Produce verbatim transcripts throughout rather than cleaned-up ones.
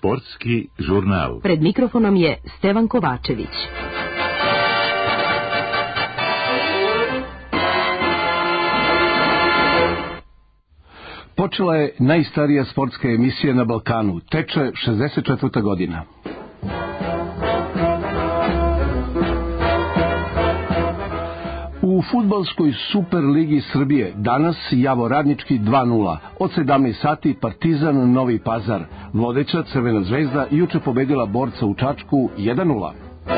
Sportski žurnal. Pred mikrofonom je Stevan Kovačević. Počela je najstarija sportska emisija na Balkanu, teče šezdeset četvrta godina. U fudbalskoj Superligi Srbije danas Javor Radnički dva nula, od sedamnaest sati Partizan Novi Pazar, vodeća Crvena zvezda juče pobedila Borca u Čačku jedan nula.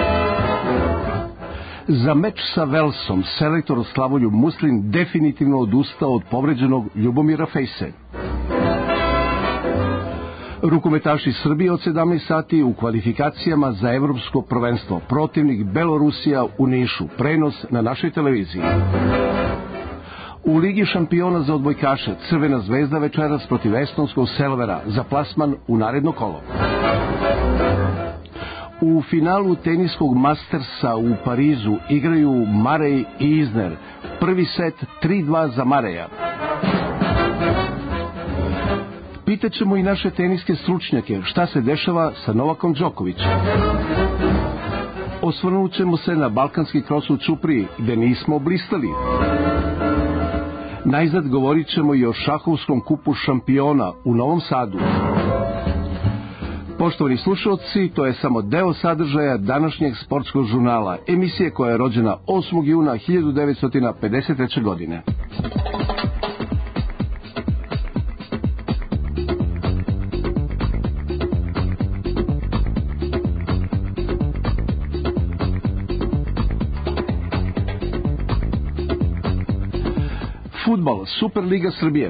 Za meč sa Velsom selektor Slavoljub Muslin definitivno odustao od povređenog Ljubomira Fejse. Rukometaši Srbije od sedamnaest sati u kvalifikacijama za evropsko prvenstvo, protivnik Belorusija u Nišu, prenos na našoj televiziji. U Ligi šampiona za odbojkaše Crvena zvezda večeras protiv estonskog Selvera za plasman u naredno kolo. U finalu teniskog Mastersa u Parizu igraju Marej i Isner. Prvi set tri dva za Mareja. Pitaćemo i naše teniske stručnjake šta se dešava sa Novakom Đokovićem. Osvrnut ćemo se na balkanski kros u Ćupriji, gde nismo blistali. Najzad govorit ćemo i o šahovskom kupu šampiona u Novom Sadu. Poštovani slušalci, to je samo deo sadržaja današnjeg sportskog žurnala, emisije koja je rođena osmog juna hiljadu devetsto pedeset treće. godine. Fudbal, Superliga Srbije.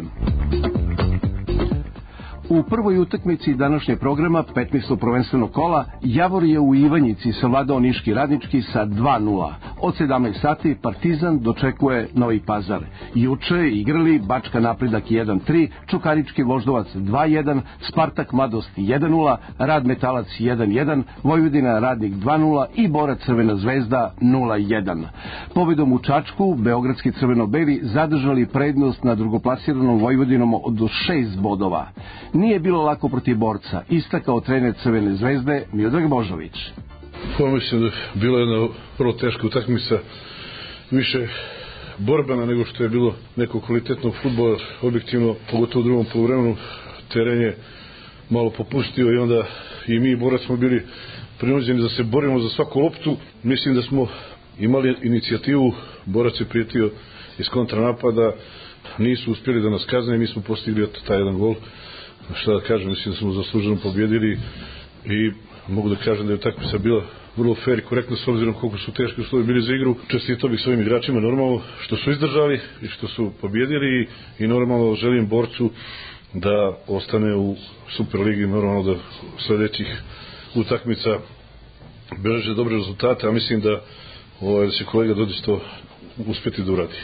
U prvoj utakmici današnjeg programa petnaestog prvenstvenog kola Javor je u Ivanjici savladao niški Radnički sa dva nula. Od sedamnaest sati Partizan dočekuje Novi Pazar. Juče igrali Bačka Napredak jedan tri, Čukarički Voždovac dva jedan, Spartak Mladost jedan nula, Rad Metalac jedan jedan, Vojvodina Radnik dva nula i Borac Crvena zvezda nula jedan. Pobedom u Čačku beogradski crveno-beli zadržali prednost na drugoplasiranom Vojvodinom od šest bodova. Nije bilo lako protiv Borca, istakao trener Crvene zvezde Miodrag Božović. Mislim da je bila jedna vrlo teška utakmica, više borbena nego što je bilo neko kvalitetno fudbala, objektivno, pogotovo u drugom poluvremenu, teren je malo popustio i onda i mi i Borac smo bili prinuđeni da se borimo za svaku loptu. Mislim da smo imali inicijativu, Borac je prijetio iz kontranapada, nisu uspjeli da nas kazne, mi smo postigli taj jedan gol. Šta da kažem, mislim da smo zasluženo pobjedili i mogu da kažem da je utakmica bila vrlo fair i korektna s obzirom koliko su teški uslovi bili za igru. Čestitao bih svojim igračima normalno što su izdržali i što su pobjedili i normalno želim Borcu da ostane u Superligi, normalno da sljedećih utakmica beleže dobre rezultate, a mislim da, ovaj, da će kolega Dodić to uspjeti da uradi.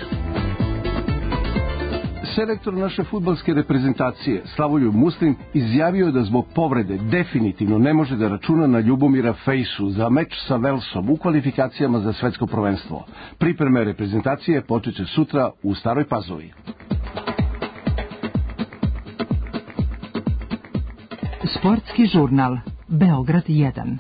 Selektor naše fudbalske reprezentacije Slavoljub Muslin izjavio da zbog povrede definitivno ne može da računa na Ljubomira Fejsu za meč sa Velsom u kvalifikacijama za svetsko prvenstvo. Pripreme reprezentacije počeće sutra u Staroj Pazovi. Sportski žurnal Beograd jedan.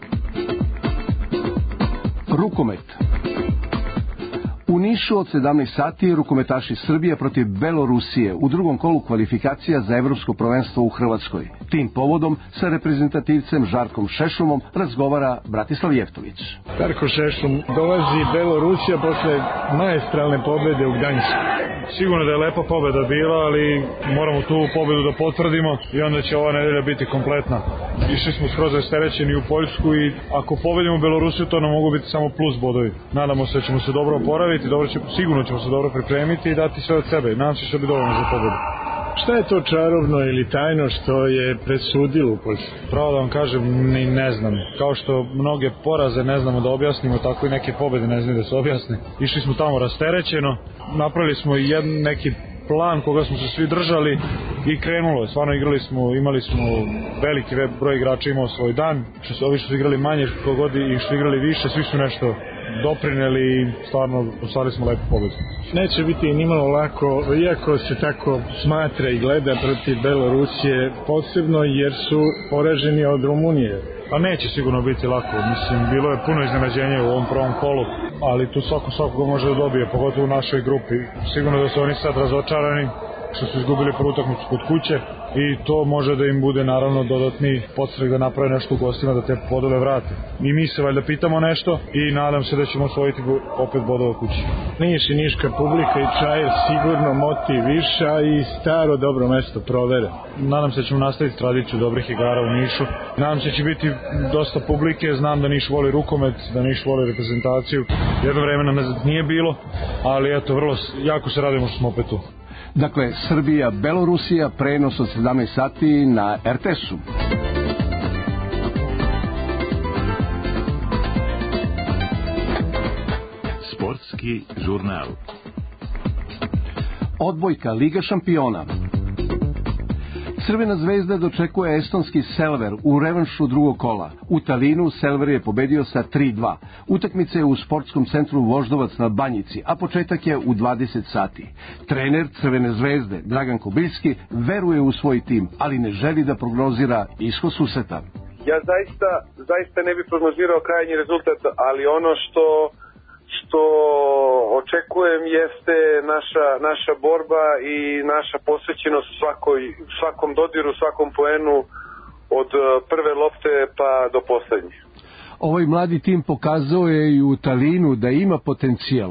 Rukomet. U Nišu od sedamnaest sati rukometaši Srbije protiv Belorusije u drugom kolu kvalifikacija za evropsko prvenstvo u Hrvatskoj. Tim povodom sa reprezentativcem Žarkom Šešumom razgovara Bratislav Jeftović. Žarko Šešum, dolazi Belorusija posle maestralne pobede u Gdańsku. Sigurno da je lepa pobeda bila, ali moramo tu pobedu da potvrdimo i onda će ova nedelja biti kompletna. Išli smo skroz rasterećeni u Poljsku i ako pobedimo Belorusiju, to nam mogu biti samo plus bodovi. Nadamo se da ćemo se dobro oporaviti, dobro će, sigurno ćemo se dobro pripremiti i dati sve od sebe. Nadam se da će biti dovoljno za pobedu. Šta je to čarobno ili tajno što je presudilo u Poljsku? Pravo da vam kažem, ni ne znam. Kao što mnoge poraze ne znamo da objasnimo, tako i neke pobede ne znaju da se objasne. Išli smo tamo rasterećeno, napravili smo jedan neki plan koga smo se svi držali i krenulo je. Stvarno igrali smo, imali smo veliki broj igrača imao svoj dan. Što su, ovi što su igrali manje kogod i što su igrali više, svi su nešto doprineli i stvarno ostvarili smo lepu pobedu. Neće biti nimalo lako, iako se tako smatra i gleda protiv Belorusije, posebno jer su poraženi od Rumunije. Pa neće sigurno biti lako, mislim, bilo je puno iznenađenja u ovom prvom kolu, ali tu svako svakoga može da dobije, pogotovo u našoj grupi. Sigurno da su oni sad razočarani što su izgubili prvu utakmicu kod kuće i to može da im bude naravno dodatni podstrek da naprave nešto u gostima, da te bodove vrate. I mi se valjda pitamo nešto i nadam se da ćemo osvojiti opet bodove kući. Niš i niška publika i Čair sigurno motiviša i staro dobro mesto provere. Nadam se da ćemo nastaviti tradiciju dobrih igara u Nišu. Nadam se da će biti dosta publike, znam da Niš voli rukomet, da Niš voli reprezentaciju. Jedno vreme nam nije bilo, ali eto, vrlo, jako se radimo što smo opet tu. Dakle, Srbija, Belorusija, prenos od sedamnaest sati na er te es-u. Sportski žurnal. Odbojka Liga šampiona. Crvena zvezda dočekuje estonski Selver u revanšu drugog kola. U Talinu Selver je pobedio sa tri dva. Utakmica je u sportskom centru Voždovac na Banjici, a početak je u dvadeset sati. Trener Crvene zvezde, Dragan Kobiljski, veruje u svoj tim, ali ne želi da prognozira ishod susreta. Ja zaista, zaista ne bih prognozirao krajnji rezultat, ali ono što što očekujem jeste naša, naša borba i naša posvećenost svakoj, svakom dodiru, svakom poenu od prve lopte pa do poslednje. Ovaj mladi tim pokazao je i u Talinu da ima potencijal.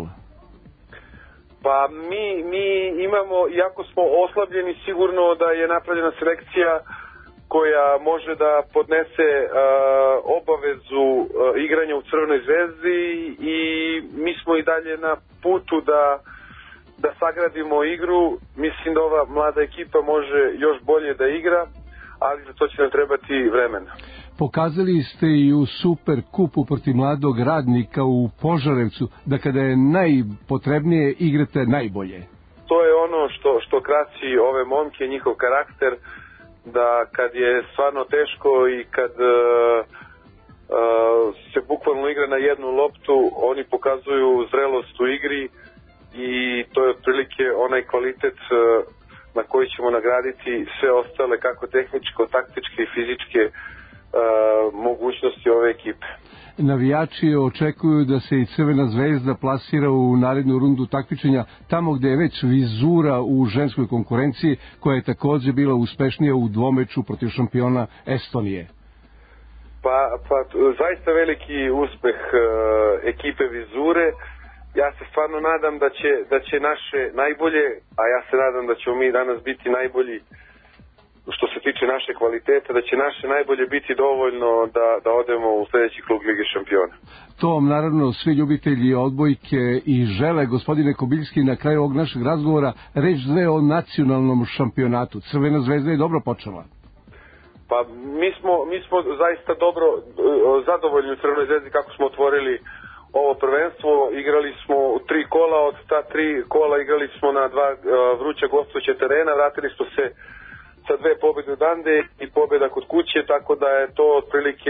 Pa mi, mi imamo, iako smo oslabljeni, sigurno da je napravljena selekcija koja može da podnese uh, obavezu uh, igranja u Crvenoj zvezdi i mi smo i dalje na putu da, da sagradimo igru. Mislim da ova mlada ekipa može još bolje da igra, ali za to će nam trebati vremena. Pokazali ste i u Super kupu protiv Mladog Radnika u Požarevcu da kada je najpotrebnije igrate najbolje. To je ono što, što krasi ove momke, njihov karakter, da kad je stvarno teško i kad uh, uh, se bukvalno igra na jednu loptu, oni pokazuju zrelost u igri i to je otprilike onaj kvalitet uh, na koji ćemo nagraditi sve ostale, kako tehničko, taktičke i fizičke uh, mogućnosti ove ekipe. Navijači očekuju da se i Crvena zvezda plasira u narednu rundu takmičenja tamo gde je već vizura u ženskoj konkurenciji koja je takođe bila uspešnija u dvomeču protiv šampiona Estonije. Pa, pa zaista veliki uspeh uh, ekipe vizure. Ja se stvarno nadam da će, da će naše najbolje, a ja se nadam da ćemo mi danas biti najbolji što se tiče naše kvaliteta, da će naše najbolje biti dovoljno da, da odemo u sledeći krug Lige šampiona. To vam naravno svi ljubitelji odbojke i žele. Gospodine Kobiljski, na kraju ovog našeg razgovora reč dve o nacionalnom šampionatu. Crvena zvezda je dobro počela. Pa mi smo, mi smo zaista dobro zadovoljni u Crvenoj zvezdi kako smo otvorili ovo prvenstvo. Igrali smo u tri kola, od ta tri kola igrali smo na dva vruća gostujuća terena, vratili smo se sa dve pobjede odande i pobjeda kod kuće, tako da je to otprilike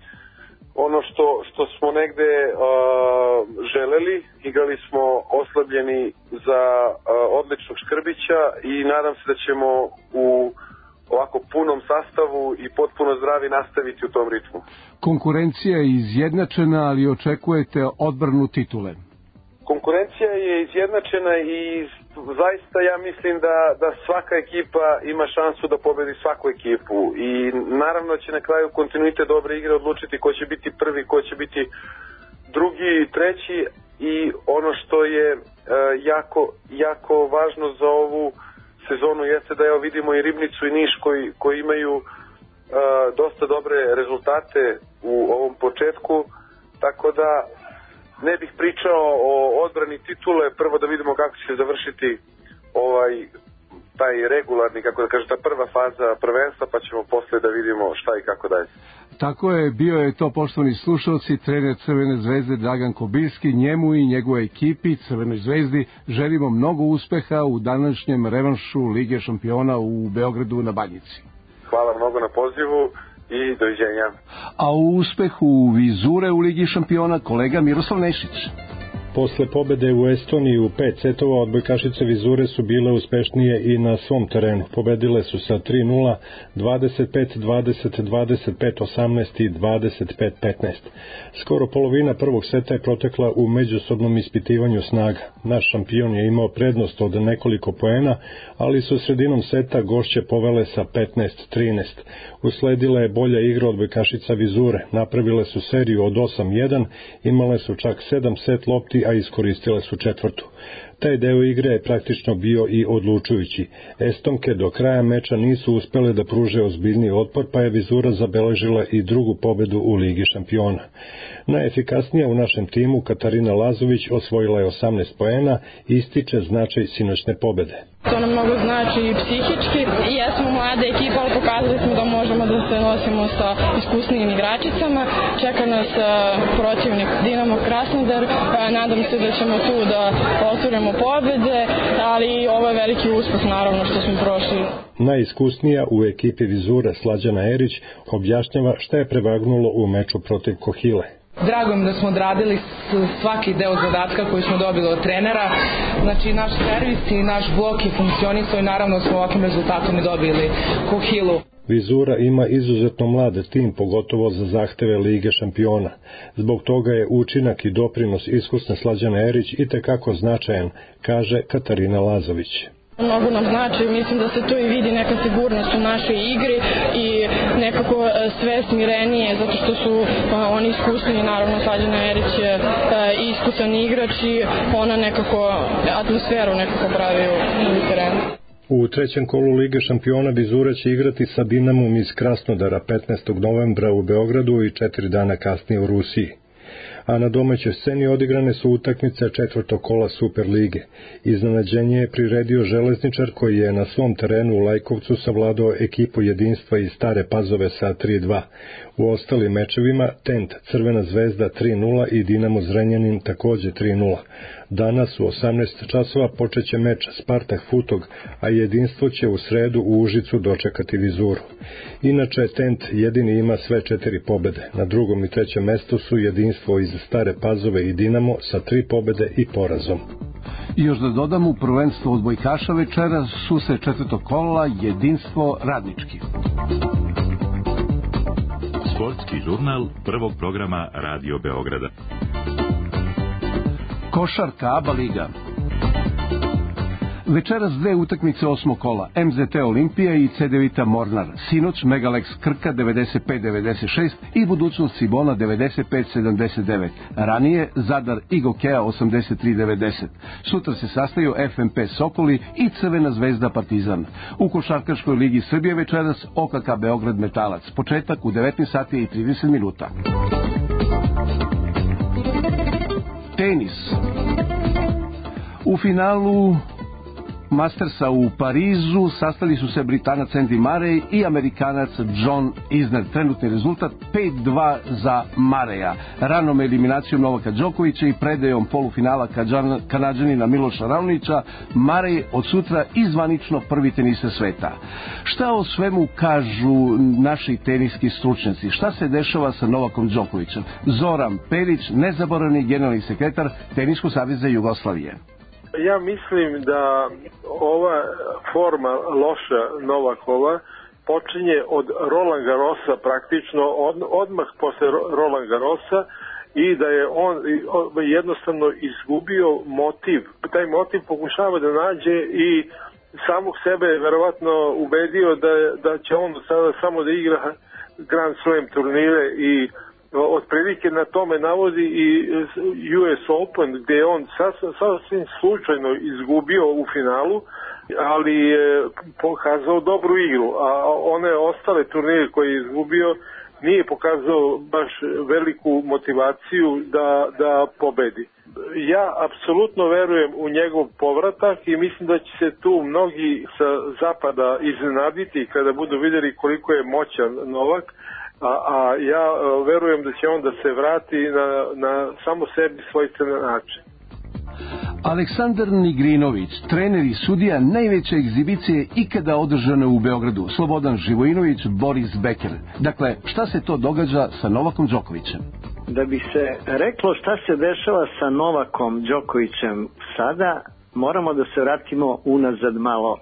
ono što, što smo negde uh, želeli. Igrali smo oslabljeni za uh, odličnog Škrbića i nadam se da ćemo u ovako punom sastavu i potpuno zdravi nastaviti u tom ritmu. Konkurencija je izjednačena, ali očekujete odbranu titule. Konkurencija je izjednačena i zaista ja mislim da, da svaka ekipa ima šansu da pobedi svaku ekipu i naravno će na kraju kontinuitet dobre igre odlučiti ko će biti prvi, ko će biti drugi, treći i ono što je e, jako, jako važno za ovu sezonu jeste da evo vidimo i Ribnicu i Niš koji, koji imaju e, dosta dobre rezultate u ovom početku, tako da ne bih pričao o odbrani titule, prvo da vidimo kako će se završiti ovaj taj regularni, kako da kažem, ta prva faza prvenstva, pa ćemo posle da vidimo šta i kako dalje. Tako je, bio je to, poštovani slušalci, trener Crvene zvezde Dragan Kobiljski. Njemu i njegove ekipi Crvenoj zvezdi želimo mnogo uspeha u današnjem revanšu Lige šampiona u Beogradu na Banjici. Hvala mnogo na pozivu i doviđenja. A u uspehu Vizure u Ligi šampiona kolega Miroslav Nešić. Posle pobede u Estoniji u pet setova odbojkašice Vizure su bile uspešnije i na svom terenu. Pobedile su sa tri nula, dvadeset pet dvadeset, dvadeset pet osamnaest i dvadeset pet petnaest. Skoro polovina prvog seta je protekla u međusobnom ispitivanju snaga. Naš šampion je imao prednost od nekoliko poena, ali su sredinom seta gošće povele sa petnaest trinaest. Usledila je bolja igra odbojkašica Vizure. Napravile su seriju od osam jedan, imale su čak sedam set lopti, a iskoristile su četvrtu. Taj deo igre je praktično bio i odlučujući. Estonke do kraja meča nisu uspele da pruže ozbiljniji otpor, pa je Vizura zabeležila i drugu pobedu u Ligi šampiona. Najefikasnija u našem timu, Katarina Lazović, osvojila je osamnaest poena i ističe značaj sinoćne pobede. To nam mnogo znači i psihički. I jesmo mlada ekipa, ali pokazali smo da možemo da se nosimo sa iskusnijim igračicama. Čeka nas protivnik Dinamo Krasnodar. Nadam se da ćemo tu da ostvarimo pobede, ali ovo je veliki uspeh naravno što smo prošli. Najiskusnija u ekipi Vizure, Slađana Erić, objašnjava šta je prevagnulo u meču protiv Kohile. Drago mi da smo odradili svaki deo zadatka koji smo dobili od trenera. Znači, naš servis i naš blok je funkcionisao i naravno smo ovakvim rezultatom i dobili Kohilu. Vizura ima izuzetno mlade tim, pogotovo za zahteve Lige šampiona. Zbog toga je učinak i doprinos iskusne Slađane Erić itekako značajan, kaže Katarina Lazović. Mnogo nam znači, mislim da se tu i vidi neka sigurnost u našoj igri i nekako sve smirenije, zato što su a, oni iskusni, naravno Slađana Erić je a, iskusan igrač i ona nekako atmosferu nekako pravi u terenu. U trećem kolu Lige šampiona Vizura će igrati sa Dinamom iz Krasnodara petnaestog novembra u Beogradu i četiri dana kasnije u Rusiji. A na domaćoj sceni odigrane su utakmice četvrtog kola Superlige. Iznenađenje je priredio Železničar koji je na svom terenu u Lajkovcu savladao ekipu Jedinstva iz Stare Pazove sa tri dva. U ostalim mečevima Tent Crvena zvezda tri nula i Dinamo Zrenjanin takođe tri nula. Danas u osamnaest časova počeće meč Spartak Futog, a Jedinstvo će u sredu u Užicu dočekati Vizuru. Inače, Tent jedini ima sve četiri pobede. Na drugom i trećem mestu su Jedinstvo iz Stare Pazove i Dinamo sa tri pobede i porazom. I još da dodam, u prvenstvu odbojkaša večera su se četvrtog kola Jedinstvo Radnički. Sportski žurnal prvog programa Radio Beograda. Košarka ABA liga. Večeras dve utakmice osmog kola, M Z T Olimpija i C D Vita Mornar, sinoć Megalex Krka devedeset pet devedeset šest i Budućnost Cibona devedeset pet sedamdeset devet, ranije Zadar i Gokea osamdeset tri devedeset. Sutra se sastaju F M P Sokoli i Crvena zvezda Partizan. U Košarkaškoj ligi Srbije večeras O K K Beograd Metalac, početak u devetnaest sati i trideset minuta. Tenis. U finalu Mastersa u Parizu sastali su se Britanac Andy Murray i Amerikanac John Isner. Trenutni rezultat pet dva za Murraya. Ranom eliminacijom Novaka Đokovića i predajom polufinala Kanađanina Miloša Raonića, Murray od sutra izvanično prvi teniser sveta. Šta o svemu kažu naši teniski stručnjaci? Šta se dešava sa Novakom Đokovićem? Zoran Perić, nezaboravni generalni sekretar Teniskog saveza Jugoslavije. Ja mislim da ova forma loša Novakova počinje od Roland Garrosa praktično od, odmah posle Roland Garrosa i da je on jednostavno izgubio motiv. Taj motiv pokušava da nađe i samog sebe je verovatno ubedio da, da će on sada samo da igra Grand Slam turnire i otprilike na tome navodi i U S Open gde je on sasvim, sasvim slučajno izgubio u finalu, ali je pokazao dobru igru, a one ostale turnire koje je izgubio nije pokazao baš veliku motivaciju da, da pobedi. Ja apsolutno verujem u njegov povratak i mislim da će se tu mnogi sa zapada iznenaditi kada budu vidjeli koliko je moćan Novak. A, a ja verujem da će on da se vrati na, na samo sebi svojstven način. Aleksandar Nigrinović, trener i sudija najveće egzibicije ikada održane u Beogradu. Slobodan Živojinović, Boris Becker. Dakle, šta se to događa sa Novakom Đokovićem? Da bi se reklo šta se dešava sa Novakom Đokovićem sada, moramo da se vratimo unazad malo.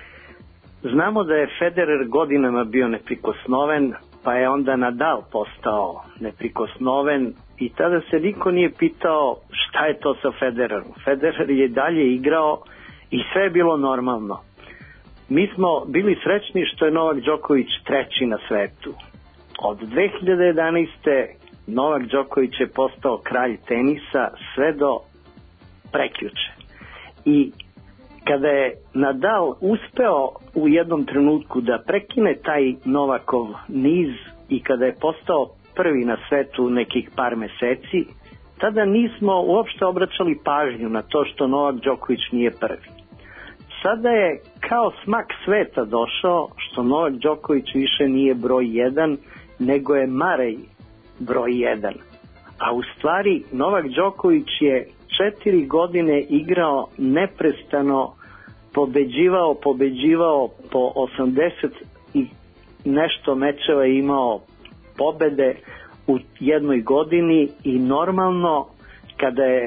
Znamo da je Federer godinama bio neprikosnoven, pa je onda Nadal postao neprikosnoven i tada se niko nije pitao šta je to sa Federerom. Federer je dalje igrao i sve je bilo normalno. Mi smo bili srećni što je Novak Đoković treći na svetu. Od dve hiljade jedanaeste. Novak Đoković je postao kralj tenisa sve do prekjuče. I kada je Nadal uspeo u jednom trenutku da prekine taj Novakov niz i kada je postao prvi na svetu nekih par meseci, tada nismo uopšte obraćali pažnju na to što Novak Đoković nije prvi. Sada je kao smak sveta došao što Novak Đoković više nije broj jedan, nego je Marej broj jedan. A u stvari Novak Đoković je četiri godine igrao neprestano, pobeđivao, pobeđivao po osamdeset i nešto mečeva, imao pobede u jednoj godini i normalno kada je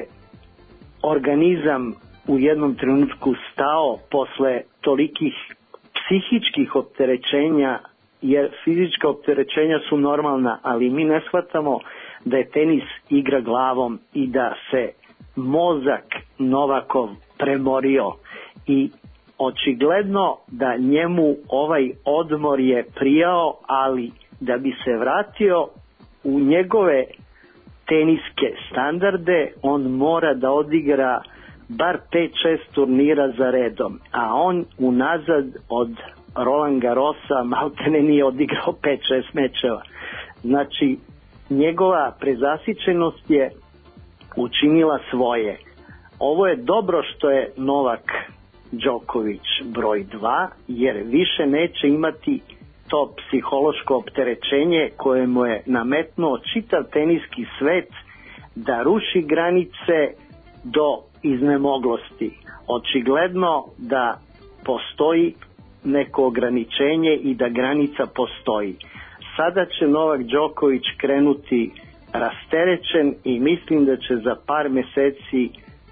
organizam u jednom trenutku stao posle tolikih psihičkih opterećenja, jer fizička opterećenja su normalna, ali mi ne shvatamo da je tenis igra glavom i da se mozak Novakov premorio i očigledno da njemu ovaj odmor je prijao, ali da bi se vratio u njegove teniske standarde, on mora da odigra bar pet šest turnira za redom, a on unazad od Roland Garrosa maltene nije odigrao pet šest mečeva. Znači, njegova prezasićenost je učinila svoje. Ovo je dobro što je Novak Đoković broj dva, jer više neće imati to psihološko opterećenje koje mu je nametnuo čitav teniski svet da ruši granice do iznemoglosti. Očigledno da postoji neko ograničenje i da granica postoji. Sada će Novak Đoković krenuti rasterećen i mislim da će za par meseci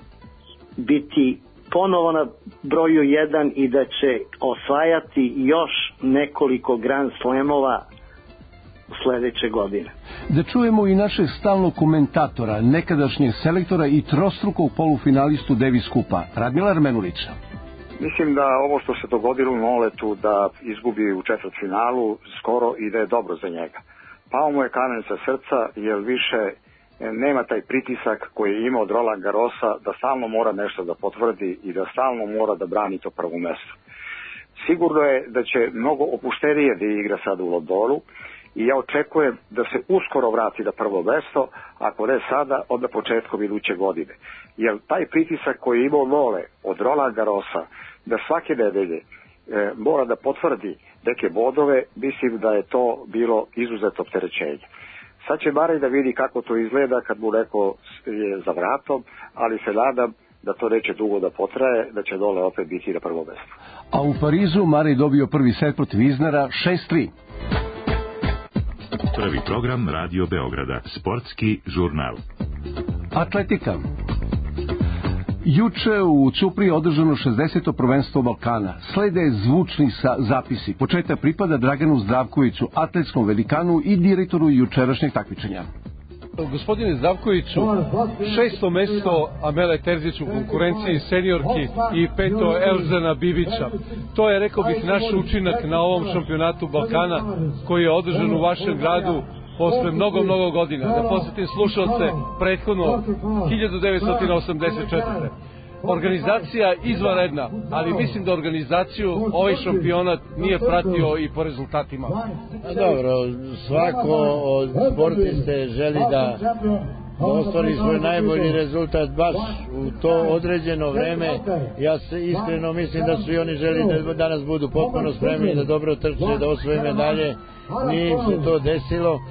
biti ponovo na broju jedan i da će osvajati još nekoliko Grand Slamova sledeće godine. Da čujemo i našeg stalnog komentatora, nekadašnjeg selektora i trostrukog polufinalistu Davis Kupa, Radmila Armenulića. Mislim da ovo što se dogodilo u Noletu, da izgubi u četvrtfinalu skoro i da je dobro za njega. Pao mu je kamen sa srca, jer više nema taj pritisak koji je imao od Roland Garrosa da stalno mora nešto da potvrdi i da stalno mora da brani to prvo mesto. Sigurno je da će mnogo opuštenije da igra sad u Londonu i ja očekujem da se uskoro vrati na prvo mesto, ako ne sada, onda početkom iduće godine. Jer taj pritisak koji je imao Nole od Roland Garrosa, da svake nedelje e, mora da potvrdi neke bodove, mislim da je to bilo izuzetno opterećenje. Sad će Marej da vidi kako to izgleda kad mu neko je za vratom, ali se nadam da to neće dugo da potraje, da će Nole opet biti na prvo mesto. A u Parizu Marej dobio prvi set protiv Iznera šest tri. Prvi program Radio Beograda, sportski žurnal. Atletika. Juče u Ćupriji održano šezdeseto prvenstvo Balkana. Slede zvučni sa zapisi. Početak pripada Draganu Zdravkoviću, atletskom velikanu i direktoru jučerašnjeg takmičenja. Gospodine Zdravkoviću, šesto mesto Amele Terzić u konkurenciji seniorki i peto Elzana Bibića. To je, rekao bih, naš učinak na ovom šampionatu Balkana koji je održan u vašem gradu posle mnogo, mnogo godina. Da posjetim slušalce, prethodno hiljadu devetsto osamdeset četvrte. Organizacija izvanredna, ali mislim da organizaciju ovaj šampionat nije pratio i po rezultatima. Dobro, svako od sportiste želi da ostvari svoj najbolji rezultat baš u to određeno vreme. Ja se iskreno mislim da svi oni želi da danas budu potpuno spremni, da dobro trče, da osvoje medalje. Nije im se to desilo.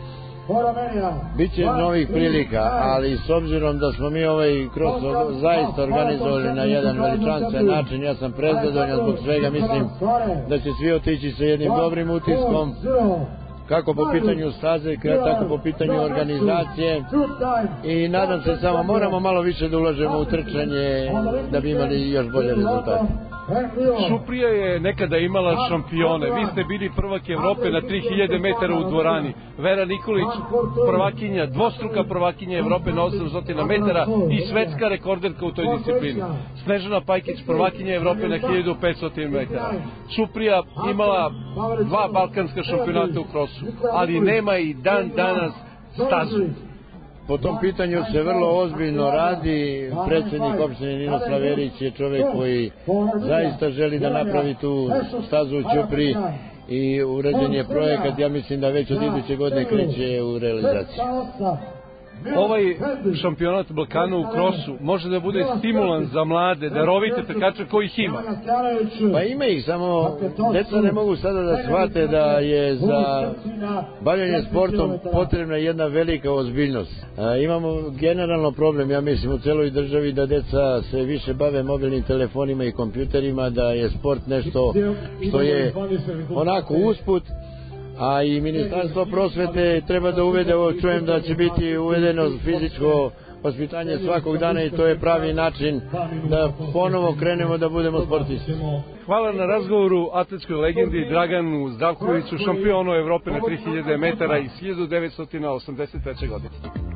Biće novih prilika, ali s obzirom da smo mi ovaj cross zaista organizovali na jedan veličanstven način, ja sam prezadovoljan zbog svega, mislim da će svi otići sa jednim dobrim utiskom, kako po pitanju staze, tako po pitanju organizacije, i nadam se samo moramo malo više da ulažemo u trčanje da bi imali još bolje rezultate. Ćuprija je nekada imala šampione. Vi ste bili prvak Evrope na tri hiljade metara u dvorani. Vera Nikolić, prvakinja, dvostruka prvakinja Evrope na osamsto metara i svetska rekorderka u toj disciplini. Snežana Pajkić, prvakinja Evrope na hiljadu petsto metara. Ćuprija imala dva balkanska šampionata u krosu, ali nema i dan danas stazu. Po tom pitanju se vrlo ozbiljno radi. Predsjednik opštine Nino Slaverić je čovjek koji zaista želi da napravi tu stazu u Ćupriji i uređen je projekat, ja mislim da već od iduće godine kreće u realizaciju. Ovaj šampionat Balkana u krosu može da bude stimulans za mlade, darovite trkače kojih ima. Pa ima ih, samo deca ne mogu sada da shvate da je za bavljanje sportom potrebna jedna velika ozbiljnost. A, imamo generalno problem, ja mislim, u celoj državi da deca se više bave mobilnim telefonima i kompjuterima, da je sport nešto što je onako usput, a i Ministarstvo prosvete treba da uvede, ovo čujem da će biti uvedeno fizičko vaspitanje svakog dana i to je pravi način da ponovo krenemo da budemo sportisti. Hvala na razgovoru atletskoj legendi Draganu Zdravkoviću, šampionu Evrope na tri hiljade metara iz hiljadu devetsto osamdeset treće. godine.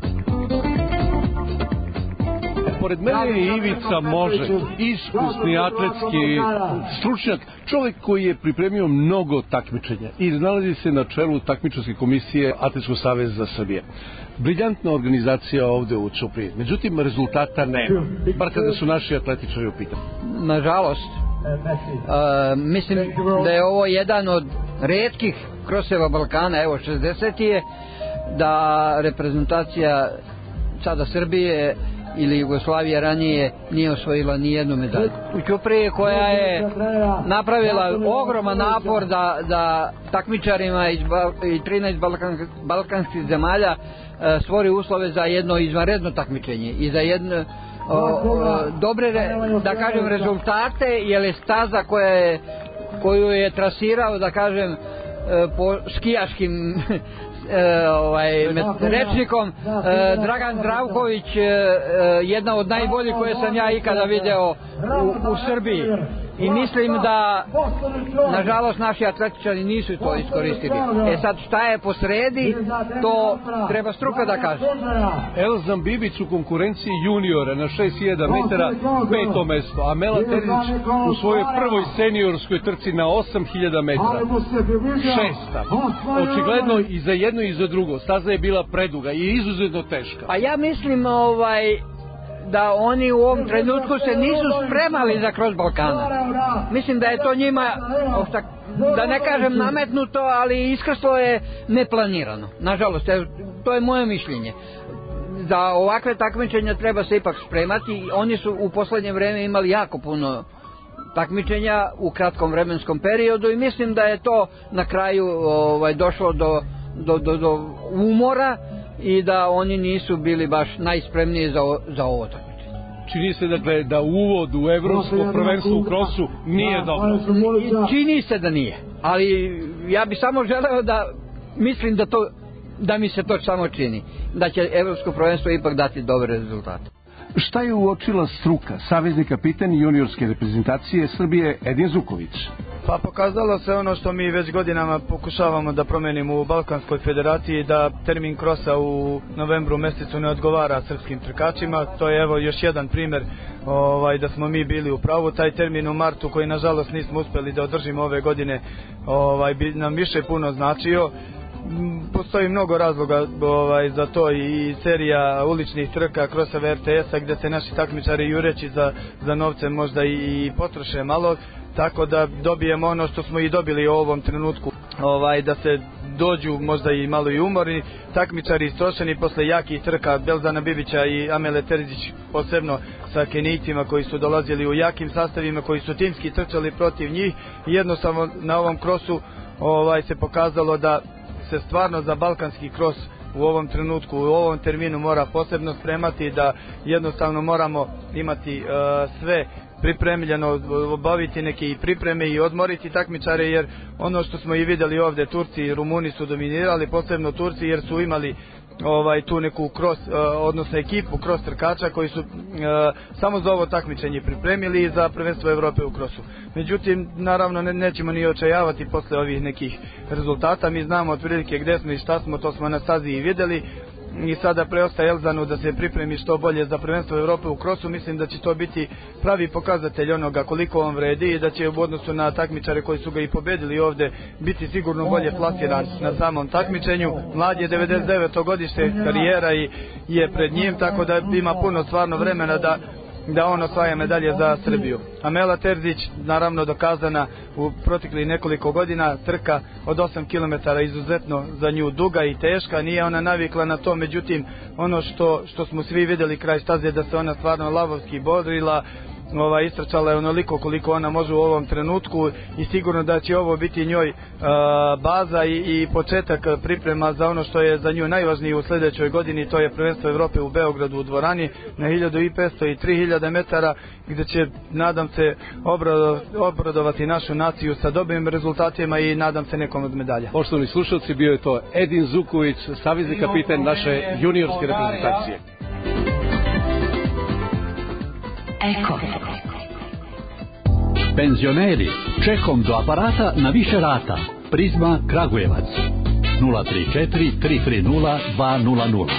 Pored mene je Ivica Može, iskusni atletski stručnjak, čovjek koji je pripremio mnogo takmičenja i nalazi se na čelu takmičarske komisije Atletskog saveza Srbije. Briljantna organizacija ovde u Ćupriji, međutim rezultata nema, bar kada su naši atletičari u pitanju. Nažalost, uh, mislim da je ovo jedan od retkih kroseva Balkana, evo šezdeset je, da reprezentacija sada Srbije ili Jugoslavija ranije nije osvojila ni jednu medalju. U Ćupriji, koja je napravila ogroman napor da, da takmičarima iz trinaest balkan, balkanskih zemalja e, stvori uslove za jedno izvanredno takmičenje i za jedno o, o, dobre, da kažem, rezultate, jer je staza koja je, koju je trasirao, da kažem, e, po skijaškim E, ovaj, rečnikom, e, Dragan Zdravković, e, jedna od najboljih koje sam ja ikada video u, u Srbiji. I mislim da, nažalost, naši atletičari nisu to iskoristili. E sad, šta je posredi, to treba struka da kaže. Elzan Bibić u konkurenciji juniora na šest hiljada metara peto mesto, a Mela Terzić u svojoj prvoj seniorskoj trci na osam hiljada metara šesta. Očigledno i za jedno i za drugo. Staza je bila preduga i izuzetno teška. Pa ja mislim, ovaj, da oni u ovom trenutku se nisu spremali za kroz Balkana. Mislim da je to njima, da ne kažem nametnuto, ali iskrslo je neplanirano. Nažalost, to je moje mišljenje. Za ovakve takmičenja treba se ipak spremati. Oni su u poslednje vreme imali jako puno takmičenja u kratkom vremenskom periodu i mislim da je to na kraju ovaj, došlo do, do, do, do umora i da oni nisu bili baš najspremniji za, za ovo takmičenje. Čini se dakle da uvod u evropsko prvenstvo u krosu nije dobro. Čini se da nije, ali ja bih samo želeo da mislim da to, da mi se to samo čini, da će evropsko prvenstvo ipak dati dobre rezultate. Šta je uočila struka, savezni kapitan juniorske reprezentacije Srbije Edin Zuković? Pa pokazalo se ono što mi već godinama pokušavamo da promenimo u Balkanskoj federaciji, da termin krosa u novembru mesecu ne odgovara srpskim trkačima. To je evo još jedan primjer ovaj, da smo mi bili u pravu. Taj termin u martu koji nažalost nismo uspeli da održimo ove godine ovaj, bi nam više puno značio. Postoji mnogo razloga ovaj, za to i serija uličnih trka kroseva R T S-a gdje se naši takmičari jureći za, za novce možda i, i potroše malo, tako da dobijemo ono što smo i dobili u ovom trenutku, ovaj, da se dođu možda i malo i umorni takmičari istrošeni posle jakih trka Belzana Bibića i Amele Terzić, posebno sa Kenijcima koji su dolazili u jakim sastavima, koji su timski trčali protiv njih i jednostavno na ovom krosu ovaj, se pokazalo da se stvarno za balkanski kros u ovom trenutku, u ovom terminu mora posebno spremati, da jednostavno moramo imati uh, sve pripremljeno, obaviti neke i pripreme i odmoriti takmičare, jer ono što smo i vidjeli ovdje, Turci i Rumuni su dominirali, posebno Turci, jer su imali ovaj tu neku cross, uh, odnosno ekipu cross trkača koji su uh, samo za ovo takmičenje pripremili i za prvenstvo Evrope u krosu. Međutim, naravno ne, nećemo ni očajavati posle ovih nekih rezultata. Mi znamo otprilike gde smo i šta smo, to smo na stazi i vidjeli. I sada preostaje Elzanu da se pripremi što bolje za prvenstvo Evrope u krosu. Mislim da će to biti pravi pokazatelj onoga koliko on vredi i da će u odnosu na takmičare koji su ga i pobedili ovde biti sigurno bolje plasiran na samom takmičenju. Mlad je devedeset deveto godište, karijera i je pred njim, tako da ima puno stvarno vremena da da on osvaja medalje za Srbiju. Amela Terzić, naravno dokazana u proteklih nekoliko godina, trka od osam kilometara, izuzetno za nju duga i teška, nije ona navikla na to, međutim ono što, što smo svi vidjeli kraj staze, da se ona stvarno lavovski borila, Ova, istračala je onoliko koliko ona može u ovom trenutku i sigurno da će ovo biti njoj a, baza i, i početak priprema za ono što je za nju najvažnije u sljedećoj godini, to je prvenstvo Evrope u Beogradu u dvorani na hiljadu petsto i tri hiljade metara, gdje će, nadam se, obrado, obradovati našu naciju sa dobrim rezultatima i nadam se nekom od medalja. Poštovani slušalci, bio je to Edin Zuković, savezni kapiten naše juniorske reprezentacije. Eko. Penzioneri, čekom do aparata na više rata. Prizma Kragujevac. nula tri četiri tri tri nula dva nula nula.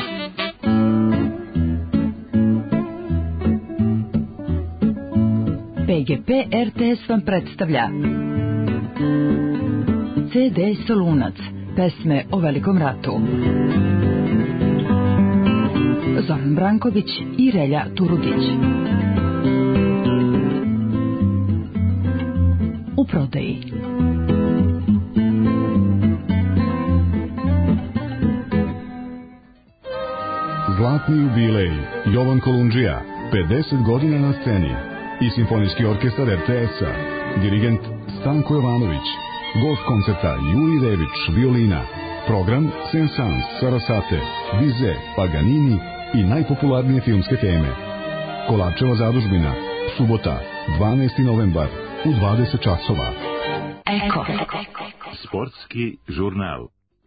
P G P R T S vam predstavlja C D Solunac, pesme o Velikom ratu. Zoran Branković i Relja Turudić. U prodaji. Zlatni jubilej Jovan Kolundžija, pedeset godina na sceni, i Simfonijski orkestar R T S-a, dirigent Stanko Jovanović, gost koncerta Juri Rević, violina, program Saint-Saëns, Sarasate, Bizet, Paganini i najpopularnije filmske teme. Kolarčeva zadužbina, subota, dvanaesti novembar, u dvadeset časova. Eko. Sportski žurnal.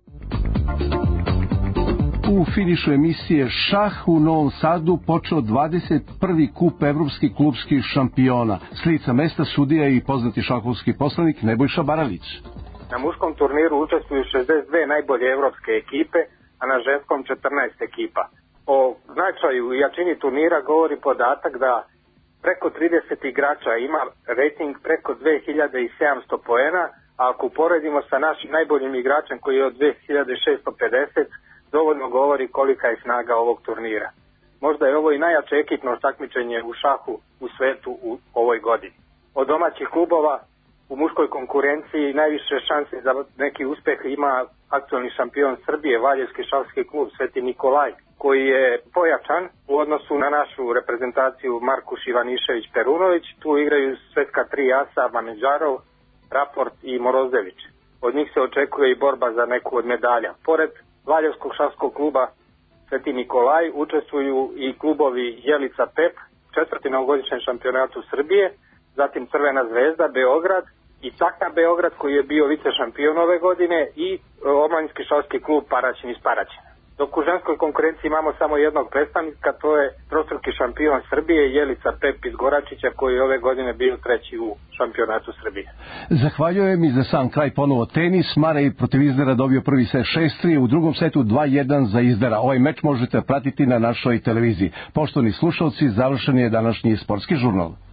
U finišu emisije Šah u Novom Sadu počeo dvadeset prvi kup evropskih klubskih šampiona. S lica mesta sudija i poznati šahovski poslanik Nebojša Baralić. Na muškom turniru učestvuju šezdeset dve najbolje evropske ekipe, a na ženskom četrnaest ekipa. O značaju i jačini turnira govori podatak da preko trideset igrača ima rating preko dve hiljade sedamsto poena, a ako uporedimo sa našim najboljim igračem koji je od dve hiljade šesto pedeset, dovoljno govori kolika je snaga ovog turnira. Možda je ovo i najjače ekipno takmičenje u šahu u svetu u ovoj godini. Od domaćih klubova u muškoj konkurenciji najviše šanse za neki uspeh ima aktualni šampion Srbije, Valjevski šahovski klub Sveti Nikolaj, koji je pojačan u odnosu na našu reprezentaciju Markuš Ivanišević Perunović. Tu igraju svetska tri asa, Mameđarov, Raport i Morozević. Od njih se očekuje i borba za neku od medalja. Pored Valjevskog šahovskog kluba Sveti Nikolaj učestvuju i klubovi Jelica Pep, četvrti novogodišnjem šampionatu Srbije, zatim Crvena zvezda, Beograd i Cakna Beograd koji je bio vice šampion ove godine i omladinski šahovski klub Paraćin iz Paraćina. Dok u ženskoj konkurenciji imamo samo jednog predstavnika, to je trostruki šampion Srbije Jelica Pep iz Goračića koji je ove godine bio treći u šampionatu Srbije. Zahvaljujem i za sam kraj ponovo tenis. Marej protiv Izdara dobio prvi set šest tri, u drugom setu dva jedan za Izdara. Ovaj meč možete pratiti na našoj televiziji. Poštovani slušalci, završen je današnji sportski žurnal.